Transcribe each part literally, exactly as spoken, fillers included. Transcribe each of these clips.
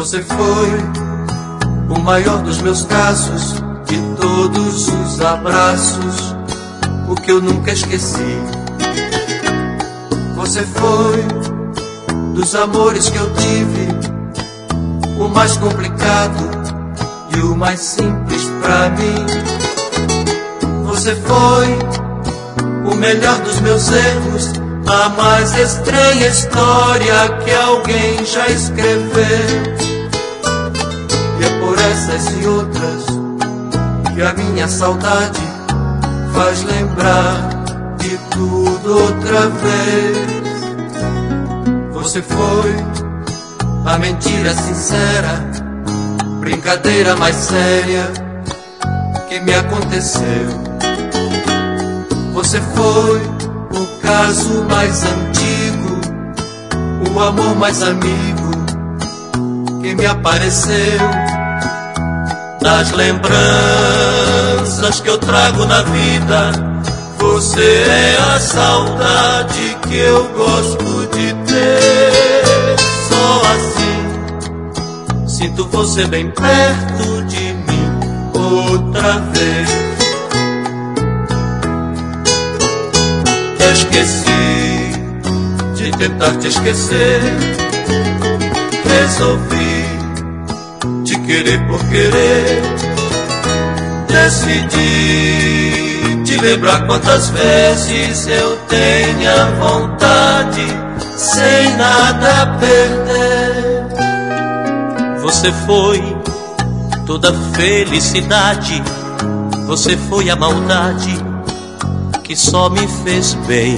Você foi o maior dos meus casos, de todos os abraços, o que eu nunca esqueci. Você foi dos amores que eu tive, o mais complicado e o mais simples pra mim. Você foi o melhor dos meus erros, a mais estranha história que alguém já escreveu. E é por essas e outras que a minha saudade faz lembrar de tudo outra vez. Você foi a mentira sincera, brincadeira mais séria que me aconteceu. Você foi o caso mais antigo, o amor mais amigo que me apareceu. Das lembranças que eu trago na vida, você é a saudade que eu gosto de ter. Só assim sinto você bem perto de mim outra vez. Esqueci de tentar te esquecer, resolvi te querer por querer. Decidi te lembrar quantas vezes eu tenha vontade, sem nada a perder. Você foi toda felicidade, você foi a maldade que só me fez bem.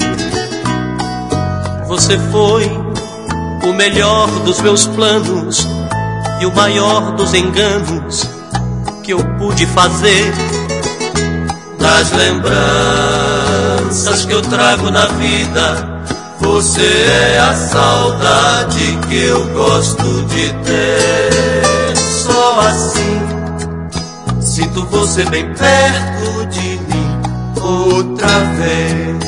Você foi o melhor dos meus planos e o maior dos enganos que eu pude fazer. Das lembranças que eu trago na vida, você é a saudade que eu gosto de ter. Só assim sinto você bem perto de mim outra vez.